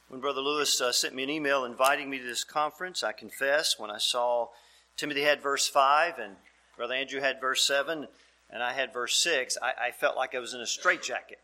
When Brother Lewis sent me an email inviting me to this conference, I confess, when I saw Timothy had verse 5 and Brother Andrew had verse 7 and I had verse 6, I felt like I was in a straitjacket.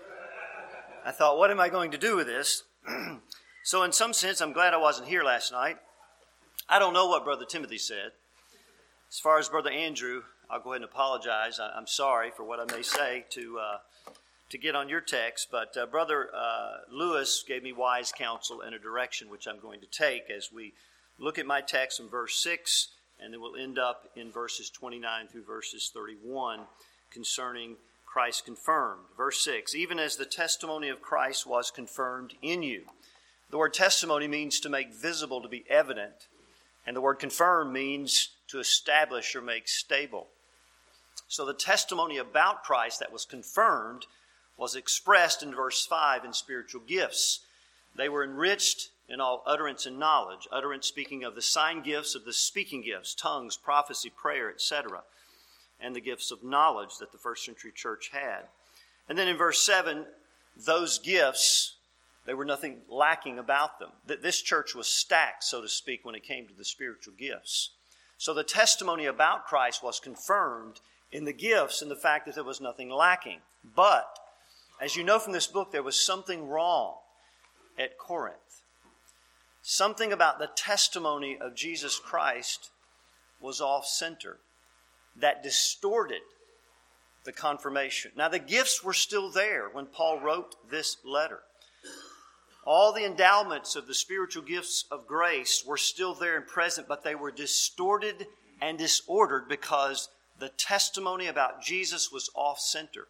I thought, what am I going to do with this? So in some sense, I'm glad I wasn't here last night. I don't know what Brother Timothy said. As far as Brother Andrew, I'll go ahead and apologize. I'm sorry for what I may say to get on your text, but Brother Lewis gave me wise counsel and a direction which I'm going to take as we look at my text in verse 6, and then we'll end up in verses 29 through verses 31 concerning Christ confirmed. Verse 6, even as the testimony of Christ was confirmed in you. The word testimony means to make visible, to be evident, and the word confirm means to establish or make stable. So the testimony about Christ that was confirmed was expressed in verse 5 in spiritual gifts. They were enriched in all utterance and knowledge. Utterance speaking of the sign gifts of the speaking gifts, tongues, prophecy, prayer, etc. And the gifts of knowledge that the first century church had. And then in verse 7, those gifts, there were nothing lacking about them. This church was stacked, so to speak, when it came to the spiritual gifts. So the testimony about Christ was confirmed in the gifts and the fact that there was nothing lacking. But as you know from this book, there was something wrong at Corinth. Something about the testimony of Jesus Christ was off-center that distorted the confirmation. Now, the gifts were still there when Paul wrote this letter. All the endowments of the spiritual gifts of grace were still there and present, but they were distorted and disordered because the testimony about Jesus was off-center.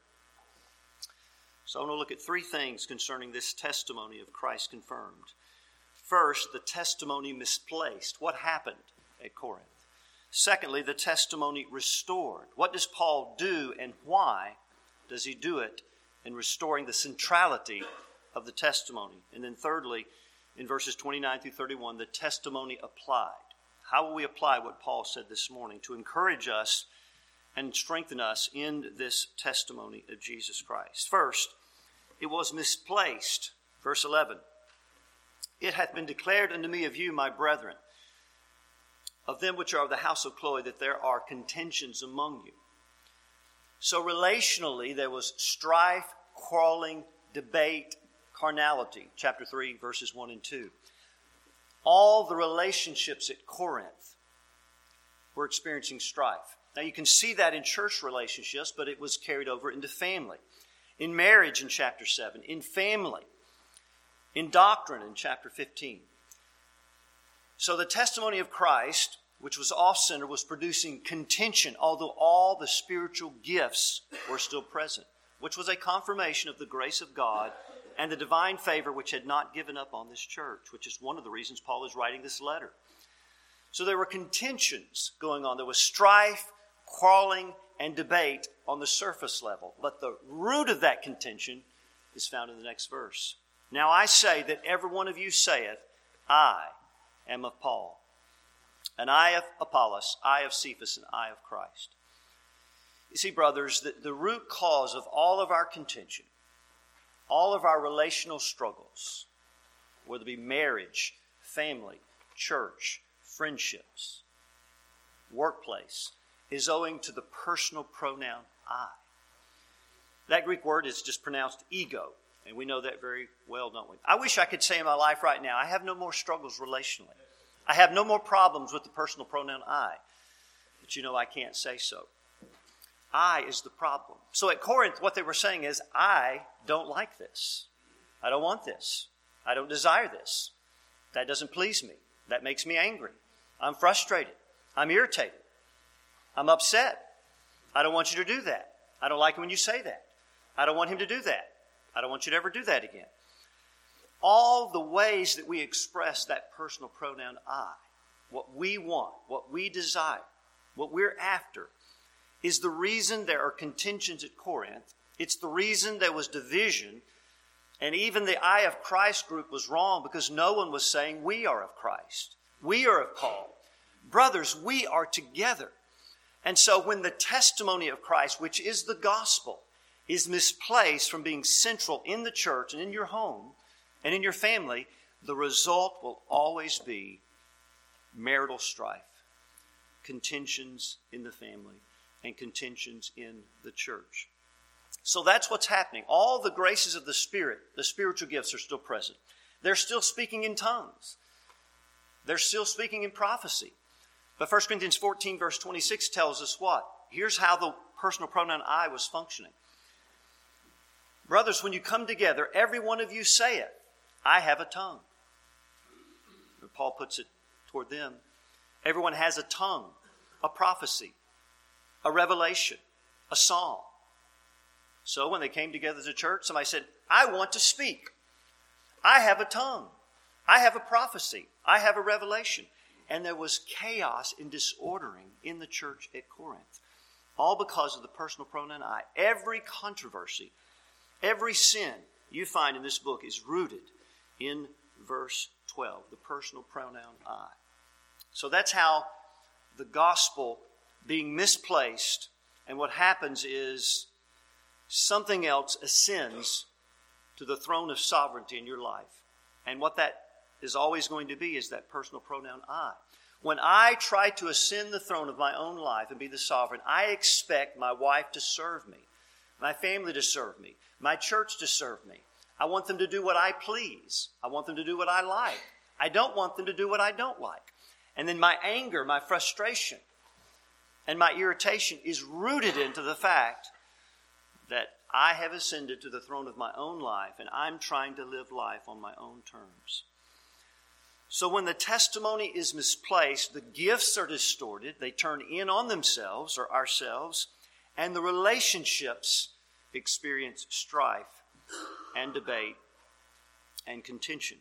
So I want to look at three things concerning this testimony of Christ confirmed. First, the testimony misplaced. What happened at Corinth? Secondly, the testimony restored. What does Paul do and why does he do it in restoring the centrality of the testimony? And then thirdly, in verses 29 through 31, the testimony applied. How will we apply what Paul said this morning to encourage us and strengthen us in this testimony of Jesus Christ? First, it was misplaced. Verse 11, it hath been declared unto me of you, my brethren, of them which are of the house of Chloe, that there are contentions among you. So relationally, there was strife, quarreling, debate, carnality. Chapter 3, verses 1 and 2. All the relationships at Corinth were experiencing strife. Now you can see that in church relationships, but it was carried over into family. In marriage in chapter 7, in family, in doctrine in chapter 15. So the testimony of Christ, which was off-center, was producing contention, although all the spiritual gifts were still present, which was a confirmation of the grace of God and the divine favor which had not given up on this church, which is one of the reasons Paul is writing this letter. So there were contentions going on. There was strife, quarreling, and debate on the surface level. But the root of that contention is found in the next verse. Now I say that every one of you saith, I am of Paul, and I of Apollos, I of Cephas, and I of Christ. You see, brothers, the root cause of all of our contention, all of our relational struggles, whether it be marriage, family, church, friendships, workplace, is owing to the personal pronoun I. That Greek word is just pronounced ego, and we know that very well, don't we? I wish I could say in my life right now, I have no more struggles relationally. I have no more problems with the personal pronoun I. But you know, I can't say so. I is the problem. So at Corinth, what they were saying is, I don't like this. I don't want this. I don't desire this. That doesn't please me. That makes me angry. I'm frustrated. I'm irritated. I'm upset. I don't want you to do that. I don't like it when you say that. I don't want him to do that. I don't want you to ever do that again. All the ways that we express that personal pronoun I, what we want, what we desire, what we're after, is the reason there are contentions at Corinth. It's the reason there was division. And even the I of Christ group was wrong because no one was saying we are of Christ. We are of Paul. Brothers, we are together. And so when the testimony of Christ, which is the gospel, is misplaced from being central in the church and in your home, And in your family, the result will always be marital strife, contentions in the family, and contentions in the church. So that's what's happening. All the graces of the Spirit, the spiritual gifts, are still present. They're still speaking in tongues. They're still speaking in prophecy. But 1 Corinthians 14 verse 26 tells us what? Here's how the personal pronoun I was functioning. Brothers, when you come together, every one of you saith, I have a tongue. And Paul puts it toward them. Everyone has a tongue, a prophecy, a revelation, a song. So when they came together as a church, somebody said, I want to speak. I have a tongue. I have a prophecy. I have a revelation. And there was chaos and disordering in the church at Corinth. All because of the personal pronoun I. Every controversy, every sin you find in this book is rooted in verse 12, the personal pronoun I. So that's how the gospel being misplaced, and what happens is something else ascends to the throne of sovereignty in your life. And what that is always going to be is that personal pronoun I. When I try to ascend the throne of my own life and be the sovereign, I expect my wife to serve me, my family to serve me, my church to serve me. I want them to do what I please. I want them to do what I like. I don't want them to do what I don't like. And then my anger, my frustration, and my irritation is rooted into the fact that I have ascended to the throne of my own life and I'm trying to live life on my own terms. So when the testimony is misplaced, the gifts are distorted, they turn in on themselves or ourselves, and the relationships experience strife and debate and contention.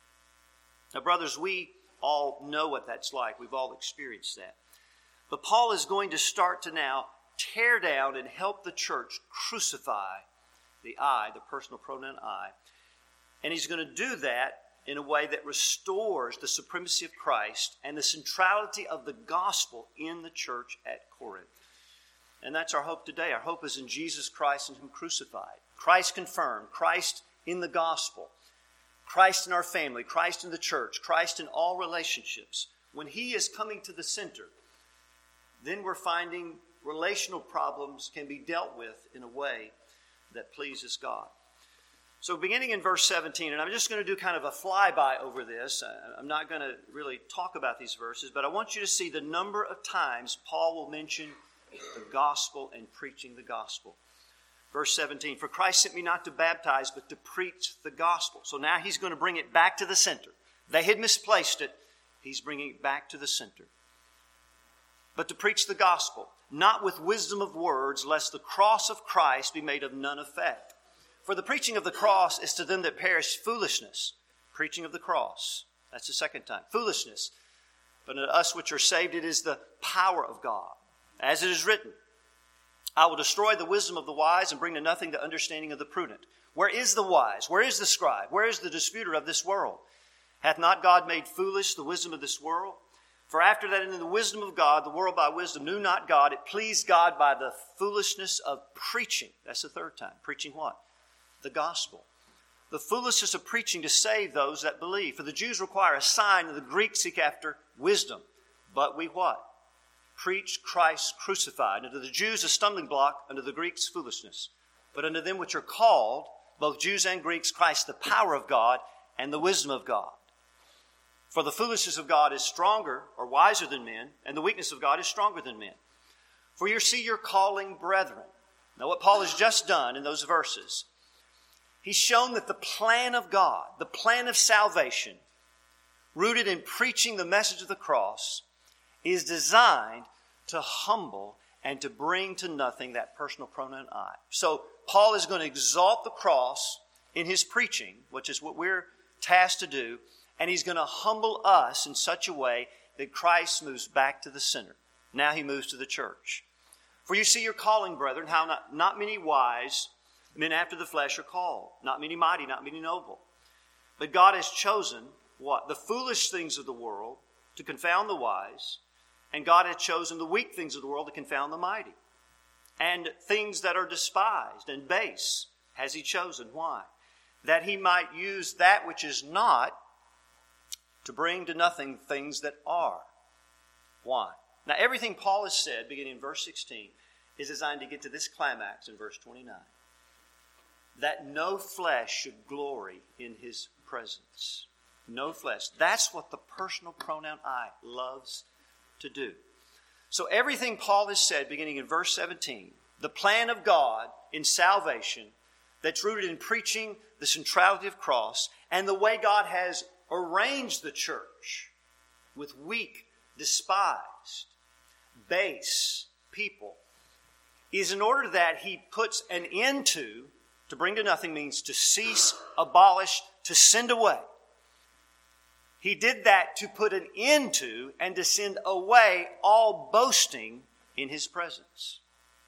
Now, brothers, we all know what that's like. We've all experienced that. But Paul is going to start to now tear down and help the church crucify the I, the personal pronoun I. And he's going to do that in a way that restores the supremacy of Christ and the centrality of the gospel in the church at Corinth. And that's our hope today. Our hope is in Jesus Christ and Him crucified. Christ confirmed, Christ in the gospel, Christ in our family, Christ in the church, Christ in all relationships. When He is coming to the center, then we're finding relational problems can be dealt with in a way that pleases God. So beginning in verse 17, and I'm just going to do kind of a flyby over this. I'm not going to really talk about these verses, but I want you to see the number of times Paul will mention the gospel and preaching the gospel. Verse 17, for Christ sent me not to baptize, but to preach the gospel. So now he's going to bring it back to the center. They had misplaced it. He's bringing it back to the center. But to preach the gospel, not with wisdom of words, lest the cross of Christ be made of none effect. For the preaching of the cross is to them that perish foolishness. Preaching of the cross. That's the second time. Foolishness. But to us which are saved, it is the power of God. As it is written, I will destroy the wisdom of the wise and bring to nothing the understanding of the prudent. Where is the wise? Where is the scribe? Where is the disputer of this world? Hath not God made foolish the wisdom of this world? For after that, in the wisdom of God, the world by wisdom knew not God. It pleased God by the foolishness of preaching. That's the third time. Preaching what? The gospel. The foolishness of preaching to save those that believe. For the Jews require a sign, and the Greeks seek after wisdom. But we what? Preach Christ crucified. Unto the Jews a stumbling block, unto the Greeks foolishness. But unto them which are called, both Jews and Greeks, Christ the power of God and the wisdom of God. For the foolishness of God is stronger or wiser than men, and the weakness of God is stronger than men. For you see your calling, brethren. Now what Paul has just done in those verses, he's shown that the plan of God, the plan of salvation, rooted in preaching the message of the cross, is designed to humble and to bring to nothing that personal pronoun I. So Paul is going to exalt the cross in his preaching, which is what we're tasked to do, and he's going to humble us in such a way that Christ moves back to the center. Now he moves to the church. For you see your calling, brethren, how not many wise men after the flesh are called, not many mighty, not many noble. But God has chosen what? The foolish things of the world to confound the wise, and God has chosen the weak things of the world to confound the mighty. And things that are despised and base has He chosen. Why? that he might use that which is not to bring to nothing things that are. Why? Now, everything Paul has said, beginning in verse 16, is designed to get to this climax in verse 29. That no flesh should glory in his presence. No flesh. That's what the personal pronoun I loves to do. So everything Paul has said, beginning in verse 17, the plan of God in salvation that's rooted in preaching the centrality of cross and the way God has arranged the church with weak, despised, base people is in order that he puts an end to bring to nothing means to cease, abolish, to send away. He did that to put an end to and to send away all boasting in his presence.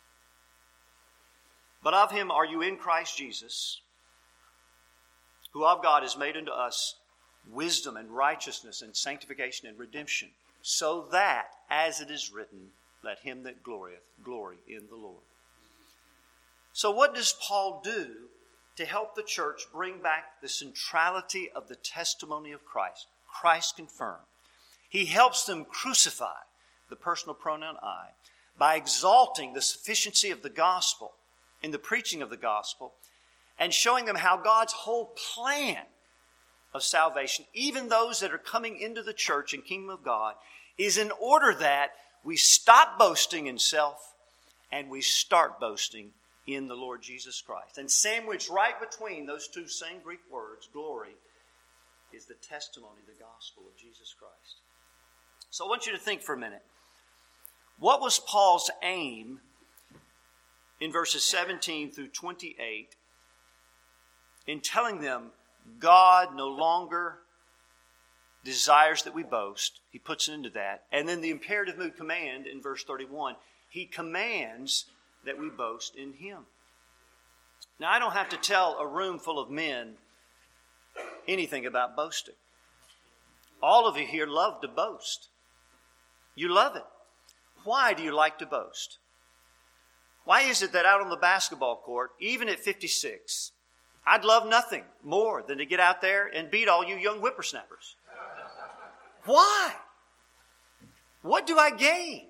But of him are you in Christ Jesus, who of God is made unto us wisdom and righteousness and sanctification and redemption, so that, as it is written, let him that glorieth glory in the Lord. So what does Paul do to help the church bring back the centrality of the testimony of Christ? Christ confirmed. He helps them crucify the personal pronoun I by exalting the sufficiency of the gospel in the preaching of the gospel and showing them how God's whole plan of salvation, even those that are coming into the church and kingdom of God, is in order that we stop boasting in self and we start boasting in the Lord Jesus Christ. And sandwiched right between those two same Greek words, glory, is the testimony, the gospel of Jesus Christ. So I want you to think for a minute. What was Paul's aim in verses 17 through 28 in telling them God no longer desires that we boast? He puts it into that. And then the imperative mood command in verse 31, he commands that we boast in him. Now, I don't have to tell a room full of men anything about boasting. All of you here love to boast. You love it. Why do you like to boast? Why is it that out on the basketball court, even at 56, I'd love nothing more than to get out there and beat all you young whippersnappers? Why? What do I gain?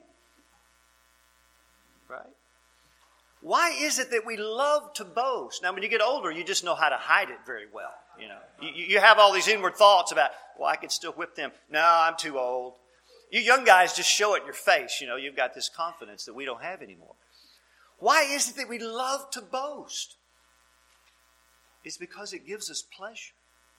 Right? Why is it that we love to boast? Now, when you get older, you just know how to hide it very well. You know, you have all these inward thoughts about, well, I could still whip them. No, I'm too old. You young guys just show it in your face. You know, you've got this confidence that we don't have anymore. Why is it that we love to boast? It's because it gives us pleasure.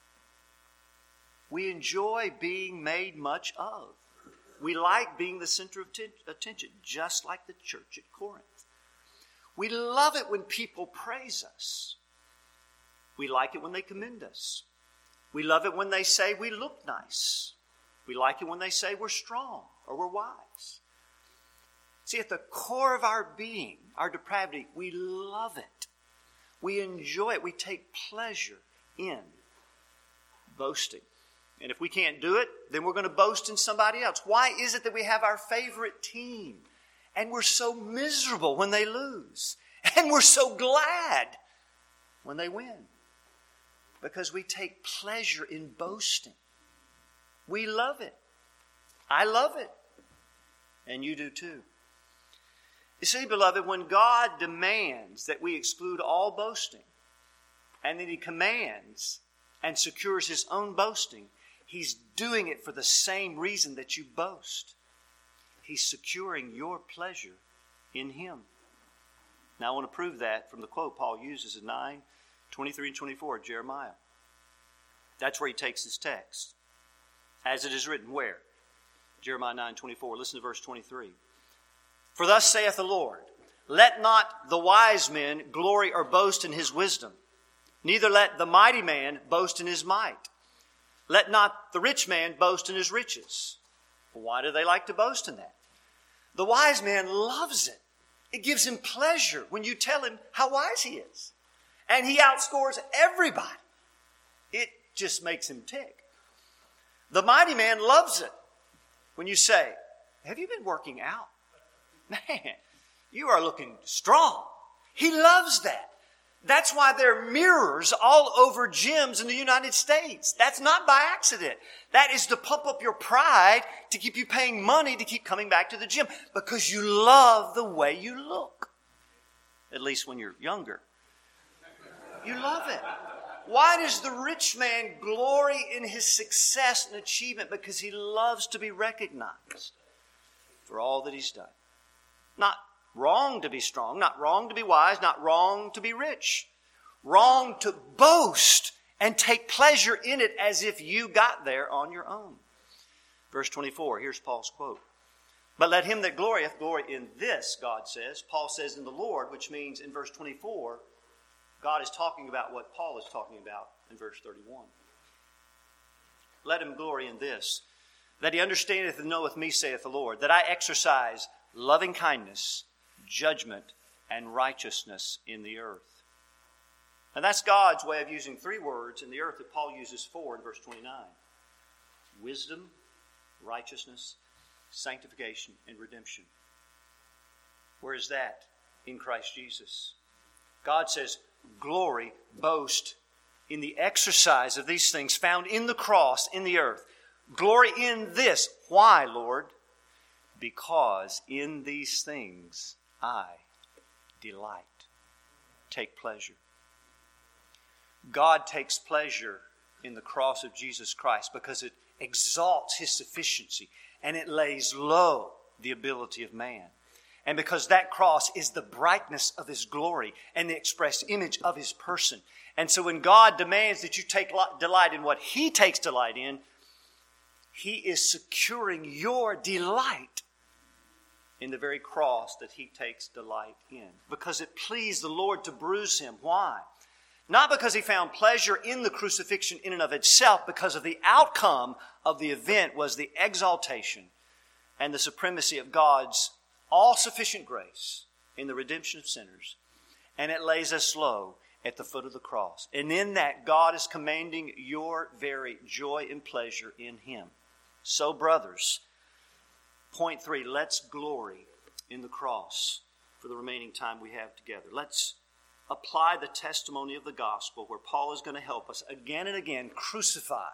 We enjoy being made much of. We like being the center of attention, just like the church at Corinth. We love it when people praise us. We like it when they commend us. We love it when they say we look nice. We like it when they say we're strong or we're wise. See, at the core of our being, our depravity, we love it. We enjoy it. We take pleasure in boasting. And if we can't do it, then we're going to boast in somebody else. Why is it that we have our favorite team and we're so miserable when they lose? And we're so glad when they win? Because we take pleasure in boasting. We love it. I love it. And you do too. You see, beloved, when God demands that we exclude all boasting, and then He commands and secures His own boasting, He's doing it for the same reason that you boast. He's securing your pleasure in Him. Now I want to prove that from the quote Paul uses in 9:23 and 24 of Jeremiah. That's where he takes his text. As it is written, where? Jeremiah 9:24. Listen to verse 23. For thus saith the Lord, let not the wise man glory or boast in his wisdom, neither let the mighty man boast in his might. Let not the rich man boast in his riches. Why do they like to boast in that? The wise man loves it. It gives him pleasure when you tell him how wise he is. And he outscores everybody. It just makes him tick. The mighty man loves it when you say, have you been working out? Man, you are looking strong. He loves that. That's why there are mirrors all over gyms in the United States. That's not by accident. That is to pump up your pride, to keep you paying money to keep coming back to the gym because you love the way you look. At least when you're younger. You love it. Why does the rich man glory in his success and achievement? Because he loves to be recognized for all that he's done. Not wrong to be strong, not wrong to be wise, not wrong to be rich. Wrong to boast and take pleasure in it as if you got there on your own. Verse 24, here's Paul's quote. But let him that glorieth glory in this, God says. Paul says in the Lord, which means in verse 24, God is talking about what Paul is talking about in verse 31. Let him glory in this, that he understandeth and knoweth me, saith the Lord, that I exercise loving kindness, judgment, and righteousness in the earth. And that's God's way of using three words in the earth that Paul uses four in verse 29. Wisdom, righteousness, sanctification, and redemption. Where is that? In Christ Jesus. God says, glory, boast in the exercise of these things found in the cross, in the earth. Glory in this. Why, Lord? Because in these things I delight. Take pleasure. God takes pleasure in the cross of Jesus Christ because it exalts His sufficiency and it lays low the ability of man. And because that cross is the brightness of His glory and the express image of His person. And so when God demands that you take delight in what He takes delight in, He is securing your delight in the very cross that He takes delight in. Because it pleased the Lord to bruise Him. Why? Not because He found pleasure in the crucifixion in and of itself, because of the outcome of the event was the exaltation and the supremacy of God's all-sufficient grace in the redemption of sinners. And it lays us low at the foot of the cross. And in that, God is commanding your very joy and pleasure in Him. So, brothers, point 3, let's glory in the cross for the remaining time we have together. Let's apply the testimony of the gospel where Paul is going to help us again and again crucify.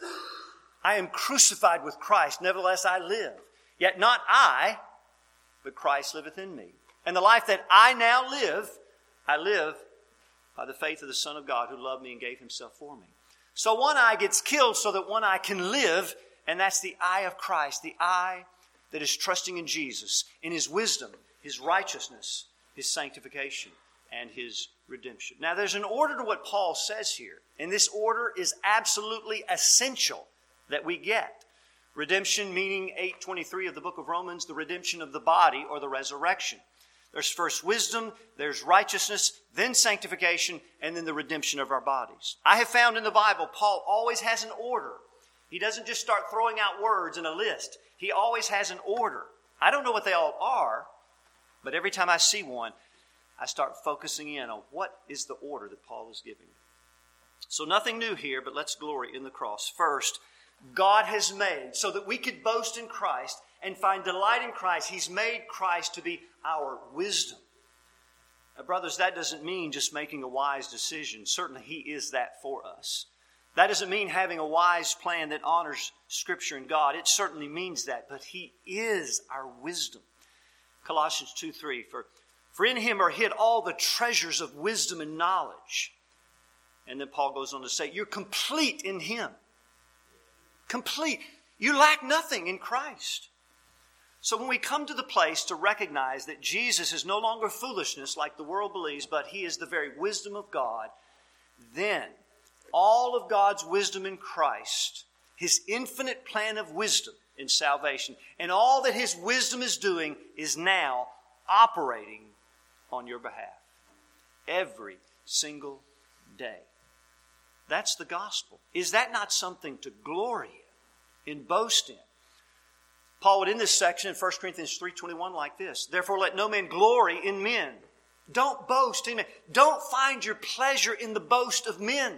I am crucified with Christ, nevertheless I live. Yet not I, but Christ liveth in me. And the life that I now live, I live by the faith of the Son of God who loved me and gave Himself for me. So one eye gets killed so that one eye can live, and that's the eye of Christ, the eye that is trusting in Jesus, in His wisdom, His righteousness, His sanctification, and His redemption. Now there's an order to what Paul says here, and this order is absolutely essential that we get. Redemption meaning 8:23 of the book of Romans, the redemption of the body or the resurrection. There's first wisdom, there's righteousness, then sanctification, and then the redemption of our bodies. I have found in the Bible, Paul always has an order. He doesn't just start throwing out words in a list. He always has an order. I don't know what they all are, but every time I see one, I start focusing in on what is the order that Paul is giving. So nothing new here, but let's glory in the cross. First, God has made so that we could boast in Christ and find delight in Christ. He's made Christ to be our wisdom. Now, brothers, that doesn't mean just making a wise decision. Certainly He is that for us. That doesn't mean having a wise plan that honors Scripture and God. It certainly means that, but He is our wisdom. Colossians 2:3, For in Him are hid all the treasures of wisdom and knowledge. And then Paul goes on to say, you're complete in Him. Complete. You lack nothing in Christ. So when we come to the place to recognize that Jesus is no longer foolishness like the world believes, but He is the very wisdom of God, then all of God's wisdom in Christ, His infinite plan of wisdom in salvation, and all that His wisdom is doing is now operating on your behalf. Every single day. That's the gospel. Is that not something to glory in boast in? Paul would end this section in 1 Corinthians 3:21 like this. Therefore let no man glory in men. Don't boast in men. Don't find your pleasure in the boast of men.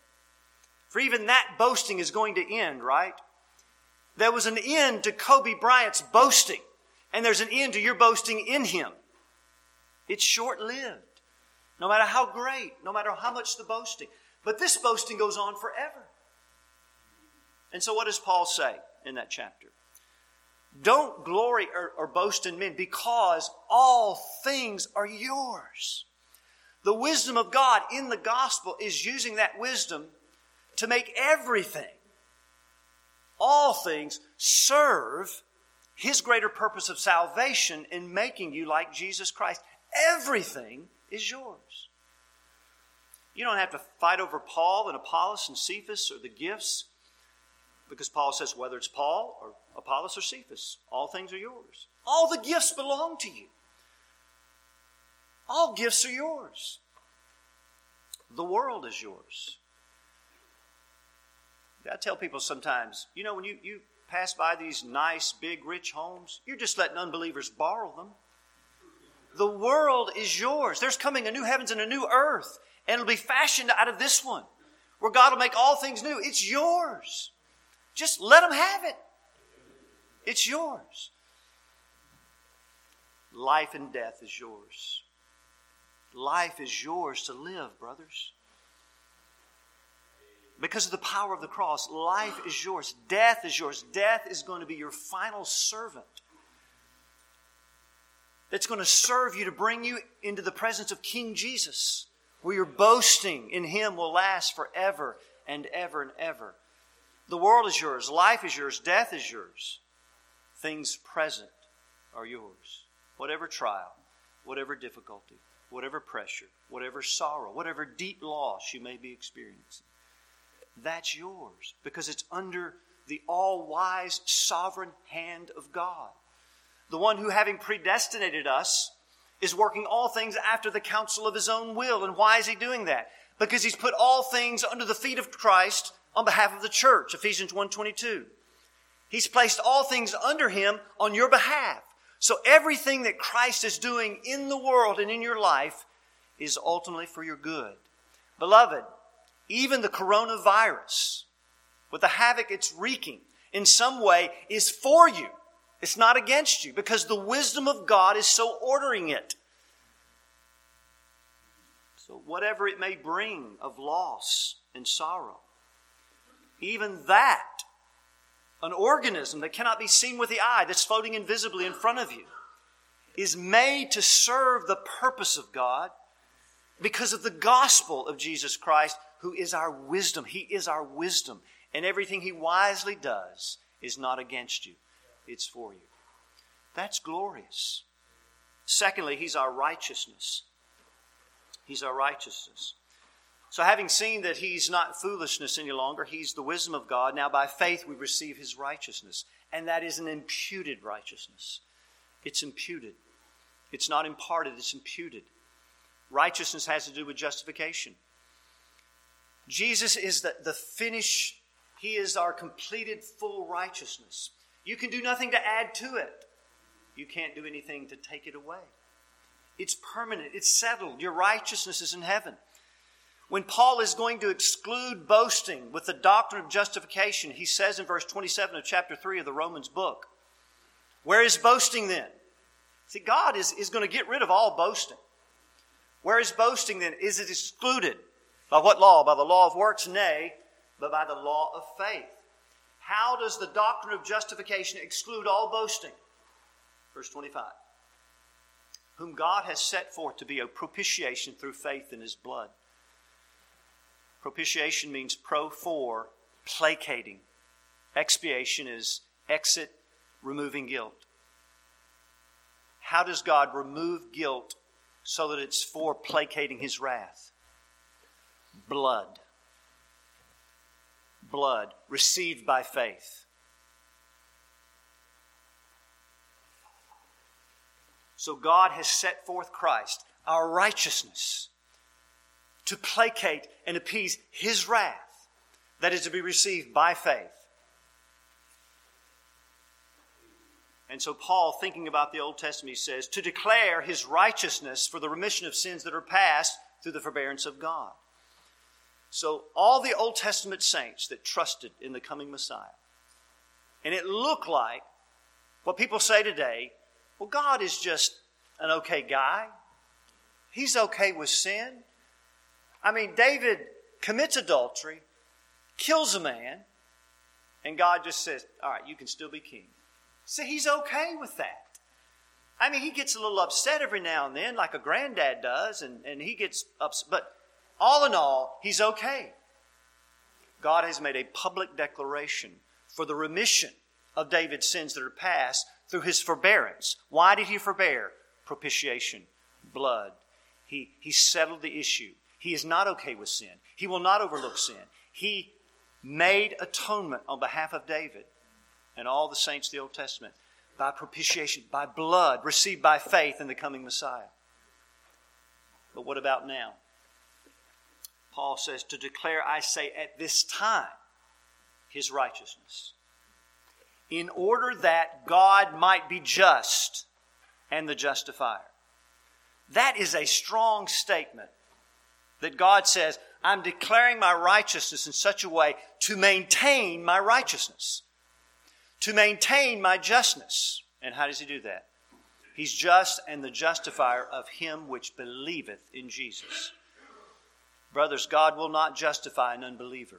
For even that boasting is going to end, right? There was an end to Kobe Bryant's boasting. And there's an end to your boasting in him. It's short-lived. no matter how great, no matter how much the boasting. But this boasting goes on forever. And so what does Paul say in that chapter? Don't glory or boast in men, because all things are yours. The wisdom of God in the gospel is using that wisdom to make everything, all things, serve His greater purpose of salvation in making you like Jesus Christ. Everything is yours. You don't have to fight over Paul and Apollos and Cephas or the gifts, because Paul says whether it's Paul or Apollos or Cephas, all things are yours. All the gifts belong to you. All gifts are yours. The world is yours. I tell people sometimes, when you pass by these nice, big, rich homes, you're just letting unbelievers borrow them. The world is yours. There's coming a new heavens and a new earth, and it'll be fashioned out of this one, where God will make all things new. It's yours. Just let Him have it. It's yours. Life and death is yours. Life is yours to live, brothers. Because of the power of the cross, life is yours. Death is yours. Death is going to be your final servant. It's going to serve you to bring you into the presence of King Jesus, where your boasting in Him will last forever and ever and ever. The world is yours. Life is yours. Death is yours. Things present are yours. Whatever trial, whatever difficulty, whatever pressure, whatever sorrow, whatever deep loss you may be experiencing, that's yours, because it's under the all-wise, sovereign hand of God. The one who, having predestinated us, is working all things after the counsel of His own will. And why is He doing that? Because He's put all things under the feet of Christ on behalf of the church, Ephesians 1:22. He's placed all things under Him on your behalf. So everything that Christ is doing in the world and in your life is ultimately for your good. Beloved, even the coronavirus, with the havoc it's wreaking, in some way is for you. It's not against you, because the wisdom of God is so ordering it. So whatever it may bring of loss and sorrow, even that, an organism that cannot be seen with the eye, that's floating invisibly in front of you, is made to serve the purpose of God because of the gospel of Jesus Christ, who is our wisdom. He is our wisdom. And everything He wisely does is not against you. It's for you. That's glorious. Secondly, He's our righteousness. He's our righteousness. So having seen that He's not foolishness any longer, He's the wisdom of God, now by faith we receive His righteousness. And that is an imputed righteousness. It's imputed. It's not imparted, it's imputed. Righteousness has to do with justification. Jesus is the finish. He is our completed full righteousness. You can do nothing to add to it. You can't do anything to take it away. It's permanent. It's settled. Your righteousness is in heaven. When Paul is going to exclude boasting with the doctrine of justification, he says in verse 27 of chapter 3 of the Romans book, where is boasting then? See, God is going to get rid of all boasting. Where is boasting then? Is it excluded? By what law? By the law of works? Nay, but by the law of faith. How does the doctrine of justification exclude all boasting? Verse 25. Whom God has set forth to be a propitiation through faith in His blood. Propitiation means for, placating. Expiation is exit, removing guilt. How does God remove guilt so that it's for placating His wrath? Blood. Blood received by faith. So God has set forth Christ, our righteousness, to placate and appease His wrath that is to be received by faith. And so Paul, thinking about the Old Testament, he says, to declare His righteousness for the remission of sins that are past through the forbearance of God. So all the Old Testament saints that trusted in the coming Messiah, and it looked like what people say today, well, God is just an okay guy. He's okay with sin. I mean, David commits adultery, kills a man, and God just says, all right, you can still be king. See, he's okay with that. I mean, he gets a little upset every now and then, like a granddad does, and he gets upset. But all in all, he's okay. God has made a public declaration for the remission of David's sins that are past through his forbearance. Why did he forbear? Propitiation, blood. He settled the issue. He is not okay with sin. He will not overlook sin. He made atonement on behalf of David and all the saints of the Old Testament by propitiation, by blood, received by faith in the coming Messiah. But what about now? Paul says, to declare, I say, at this time, his righteousness, in order that God might be just and the justifier. That is a strong statement that God says, I'm declaring my righteousness in such a way to maintain my righteousness, to maintain my justness. And how does he do that? He's just and the justifier of him which believeth in Jesus. Brothers, God will not justify an unbeliever.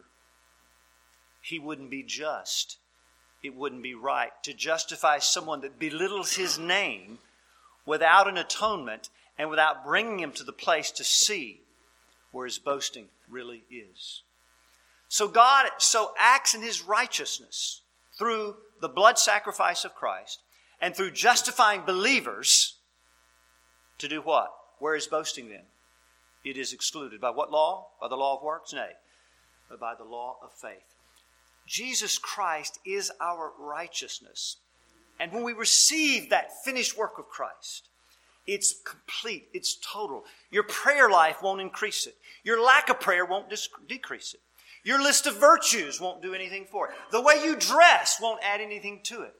He wouldn't be just. It wouldn't be right to justify someone that belittles his name without an atonement and without bringing him to the place to see where his boasting really is. So God acts in his righteousness through the blood sacrifice of Christ and through justifying believers to do what? Where is boasting then? It is excluded. By what law? By the law of works? Nay, but by the law of faith. Jesus Christ is our righteousness. And when we receive that finished work of Christ, it's complete, it's total. Your prayer life won't increase it. Your lack of prayer won't decrease it. Your list of virtues won't do anything for it. The way you dress won't add anything to it.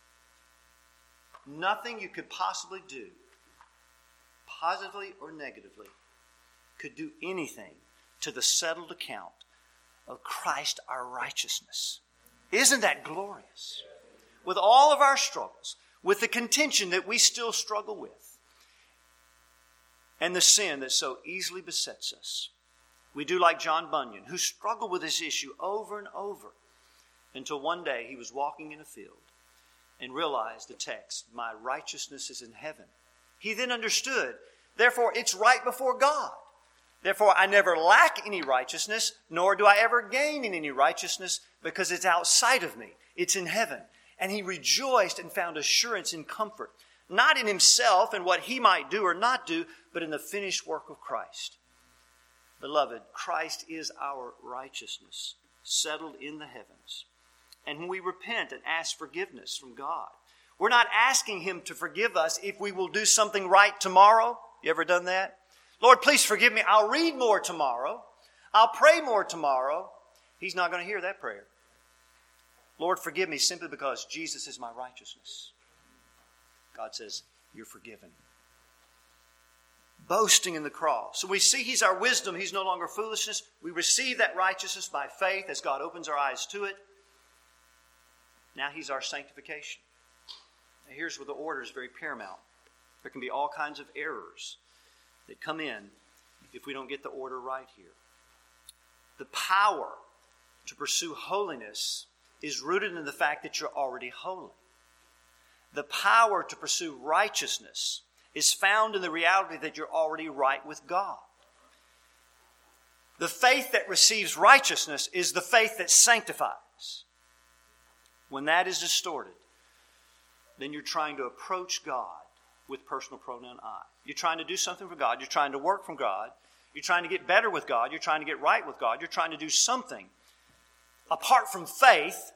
Nothing you could possibly do, positively or negatively, could do anything to the settled account of Christ our righteousness. Isn't that glorious? With all of our struggles, with the contention that we still struggle with, and the sin that so easily besets us, we do like John Bunyan, who struggled with this issue over and over until one day he was walking in a field and realized the text, my righteousness is in heaven. He then understood, therefore it's right before God. Therefore I never lack any righteousness, nor do I ever gain in any righteousness, because it's outside of me. It's in heaven. And he rejoiced and found assurance and comfort, not in himself and what he might do or not do, but in the finished work of Christ. Beloved, Christ is our righteousness, settled in the heavens. And when we repent and ask forgiveness from God, we're not asking him to forgive us if we will do something right tomorrow. You ever done that? Lord, please forgive me. I'll read more tomorrow. I'll pray more tomorrow. He's not going to hear that prayer. Lord, forgive me simply because Jesus is my righteousness. God says, you're forgiven. Boasting in the cross. So we see he's our wisdom. He's no longer foolishness. We receive that righteousness by faith as God opens our eyes to it. Now he's our sanctification. Now here's where the order is very paramount. There can be all kinds of errors that come in if we don't get the order right here. The power to pursue holiness is rooted in the fact that you're already holy. The power to pursue righteousness is found in the reality that you're already right with God. The faith that receives righteousness is the faith that sanctifies. When that is distorted, then you're trying to approach God with personal pronoun I. You're trying to do something for God. You're trying to work from God. You're trying to get better with God. You're trying to get right with God. You're trying to do something apart from faith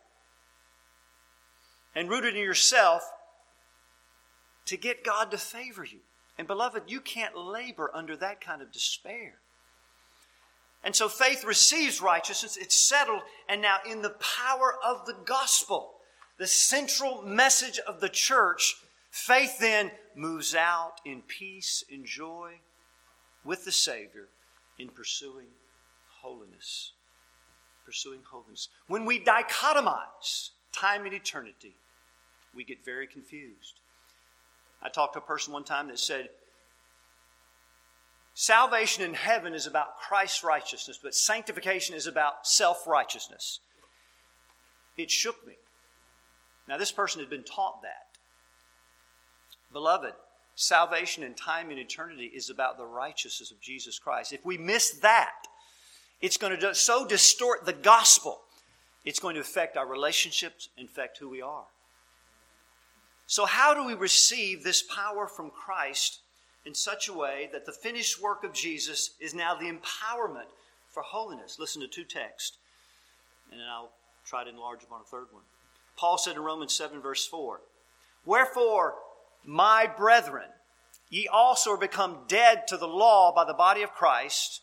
and rooted in yourself to get God to favor you. And beloved, you can't labor under that kind of despair. And so faith receives righteousness. It's settled. And now in the power of the gospel, the central message of the church, faith then moves out in peace and joy with the Savior in pursuing holiness. Pursuing holiness. When we dichotomize time and eternity, we get very confused. I talked to a person one time that said, Salvation in heaven is about Christ's righteousness, but sanctification is about self-righteousness. It shook me. Now, this person had been taught that. Beloved, salvation in time and eternity is about the righteousness of Jesus Christ. If we miss that, it's going to so distort the gospel. It's going to affect our relationships, affect who we are. So how do we receive this power from Christ in such a way that the finished work of Jesus is now the empowerment for holiness? Listen to two texts, and then I'll try to enlarge upon a third one. Paul said in Romans 7, verse 4, "Wherefore, my brethren, ye also are become dead to the law by the body of Christ,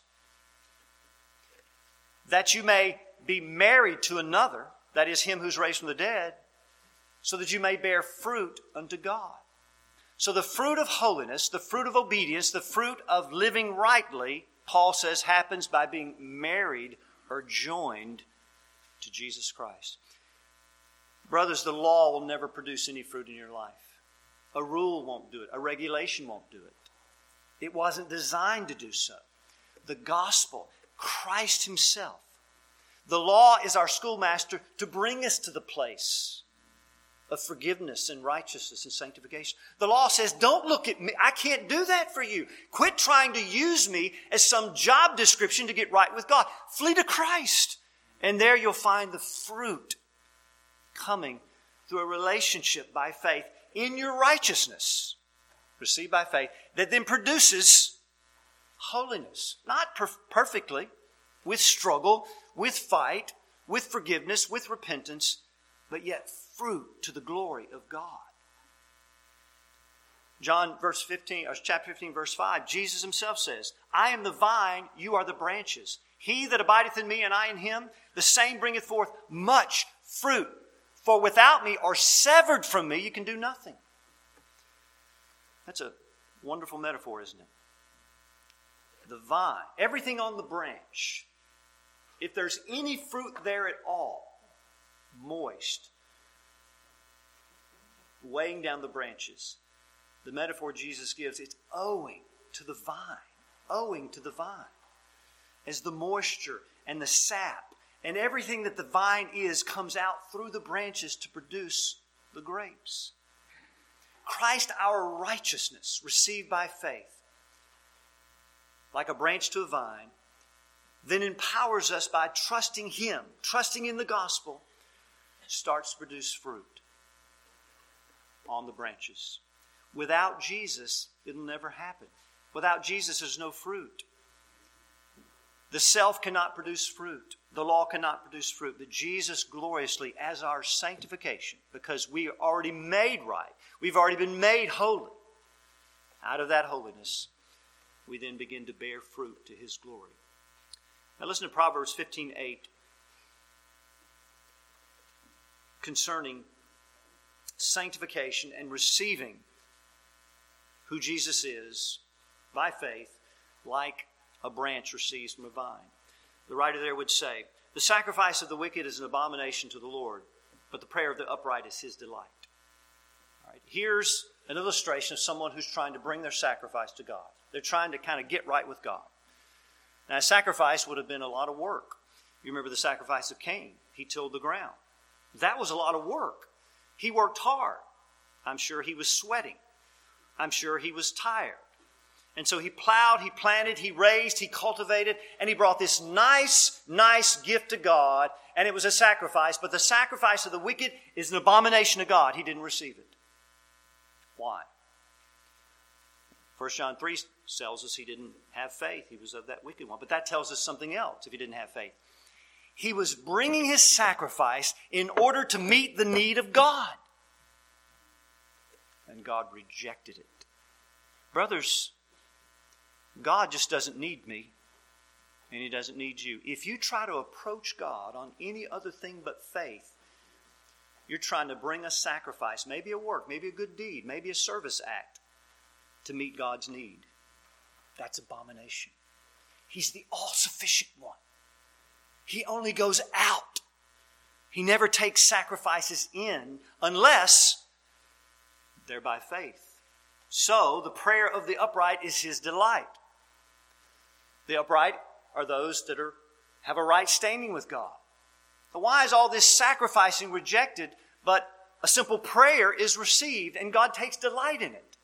that you may be married to another, that is, him who's raised from the dead, so that you may bear fruit unto God." So the fruit of holiness, the fruit of obedience, the fruit of living rightly, Paul says, happens by being married or joined to Jesus Christ. Brothers, the law will never produce any fruit in your life. A rule won't do it. A regulation won't do it. It wasn't designed to do so. The gospel, Christ Himself. The law is our schoolmaster to bring us to the place of forgiveness and righteousness and sanctification. The law says, don't look at me. I can't do that for you. Quit trying to use me as some job description to get right with God. Flee to Christ. And there you'll find the fruit coming through a relationship by faith in your righteousness, received by faith, that then produces holiness. Not perfectly, with struggle, with fight, with forgiveness, with repentance, but yet fruit to the glory of God. John chapter 15, verse 5, Jesus Himself says, "I am the vine, you are the branches. He that abideth in me and I in him, the same bringeth forth much fruit. For without me, or severed from me, you can do nothing." That's a wonderful metaphor, isn't it? The vine, everything on the branch, if there's any fruit there at all, moist, weighing down the branches, the metaphor Jesus gives, it's owing to the vine, as the moisture and the sap and everything that the vine is comes out through the branches to produce the grapes. Christ, our righteousness, received by faith, like a branch to a vine, then empowers us by trusting Him, trusting in the gospel, starts to produce fruit on the branches. Without Jesus, it'll never happen. Without Jesus, there's no fruit. The self cannot produce fruit. The law cannot produce fruit. But Jesus gloriously, as our sanctification, because we are already made right, we've already been made holy. Out of that holiness, we then begin to bear fruit to His glory. Now listen to Proverbs 15:8 concerning sanctification and receiving who Jesus is by faith, like a branch receives from a vine. The writer there would say, "The sacrifice of the wicked is an abomination to the Lord, but the prayer of the upright is His delight." All right, here's an illustration of someone who's trying to bring their sacrifice to God. They're trying to kind of get right with God. Now, a sacrifice would have been a lot of work. You remember the sacrifice of Cain. He tilled the ground. That was a lot of work. He worked hard. I'm sure he was sweating. I'm sure he was tired. And so he plowed, he planted, he raised, he cultivated, and he brought this nice gift to God, and it was a sacrifice. But the sacrifice of the wicked is an abomination to God. He didn't receive it. Why? 1 John 3 tells us he didn't have faith. He was of that wicked one. But that tells us something else if he didn't have faith. He was bringing his sacrifice in order to meet the need of God. And God rejected it. Brothers, God just doesn't need me, and He doesn't need you. If you try to approach God on any other thing but faith, you're trying to bring a sacrifice, maybe a work, maybe a good deed, maybe a service act to meet God's need. That's abomination. He's the all-sufficient one. He only goes out. He never takes sacrifices in unless they're by faith. So the prayer of the upright is His delight. The upright are those that have a right standing with God. So why is all this sacrificing rejected, but a simple prayer is received and God takes delight in it?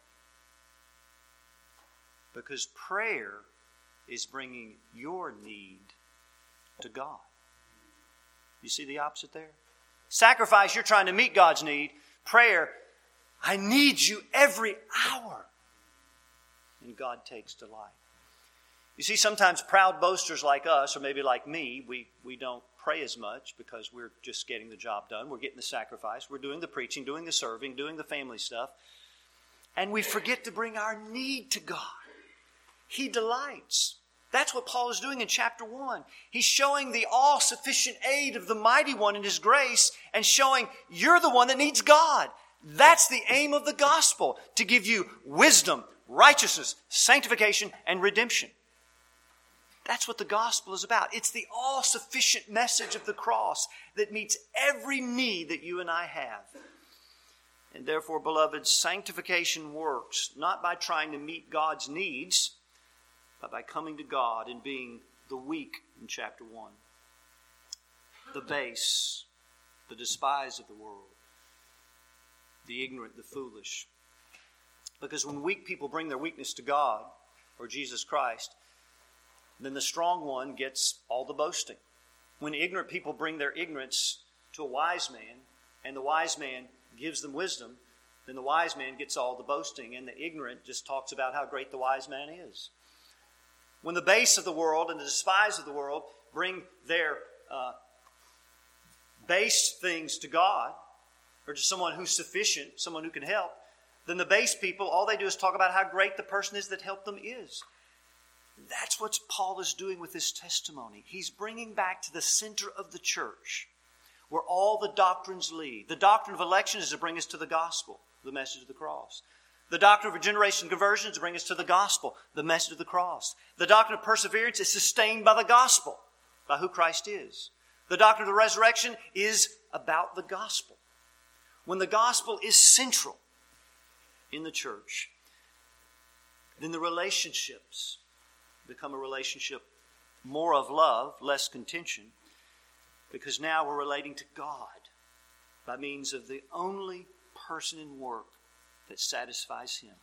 Because prayer is bringing your need to God. You see the opposite there? Sacrifice, you're trying to meet God's need. Prayer, I need you every hour. And God takes delight. You see, sometimes proud boasters like us, or maybe like me, we don't pray as much because we're just getting the job done. We're getting the sacrifice. We're doing the preaching, doing the serving, doing the family stuff. And we forget to bring our need to God. He delights. That's what Paul is doing in chapter 1. He's showing the all-sufficient aid of the Mighty One in His grace and showing you're the one that needs God. That's the aim of the gospel, to give you wisdom, righteousness, sanctification, and redemption. That's what the gospel is about. It's the all-sufficient message of the cross that meets every need that you and I have. And therefore, beloved, sanctification works not by trying to meet God's needs, but by coming to God and being the weak in chapter 1, the base, the despised of the world, the ignorant, the foolish. Because when weak people bring their weakness to God or Jesus Christ, then the strong one gets all the boasting. When ignorant people bring their ignorance to a wise man, and the wise man gives them wisdom, then the wise man gets all the boasting, and the ignorant just talks about how great the wise man is. When the base of the world and the despised of the world bring their base things to God, or to someone who's sufficient, someone who can help, then the base people, all they do is talk about how great the person is that helped them is. That's what Paul is doing with this testimony. He's bringing back to the center of the church where all the doctrines lead. The doctrine of election is to bring us to the gospel, the message of the cross. The doctrine of regeneration and conversion is to bring us to the gospel, the message of the cross. The doctrine of perseverance is sustained by the gospel, by who Christ is. The doctrine of the resurrection is about the gospel. When the gospel is central in the church, then the relationships become a relationship more of love, less contention, because now we're relating to God by means of the only person and work that satisfies Him,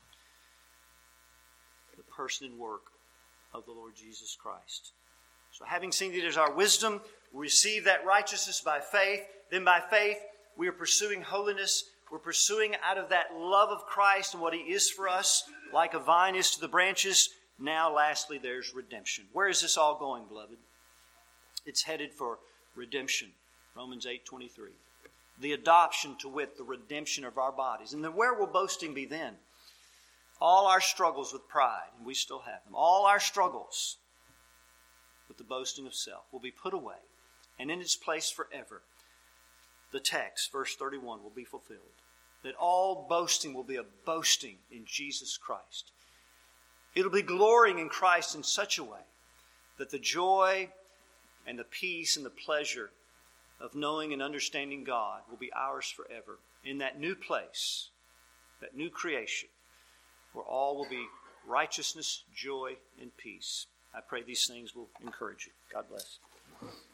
the person and work of the Lord Jesus Christ. So having seen that it is our wisdom, we receive that righteousness by faith. Then by faith, we are pursuing holiness. We're pursuing out of that love of Christ and what He is for us, like a vine is to the branches. Now, lastly, there's redemption. Where is this all going, beloved? It's headed for redemption. Romans 8:23. The adoption, to wit, the redemption of our bodies. And then where will boasting be then? All our struggles with pride, and we still have them, all our struggles with the boasting of self will be put away, and in its place forever, the text, verse 31, will be fulfilled. That all boasting will be a boasting in Jesus Christ. It'll be glorying in Christ in such a way that the joy and the peace and the pleasure of knowing and understanding God will be ours forever in that new place, that new creation, where all will be righteousness, joy, and peace. I pray these things will encourage you. God bless.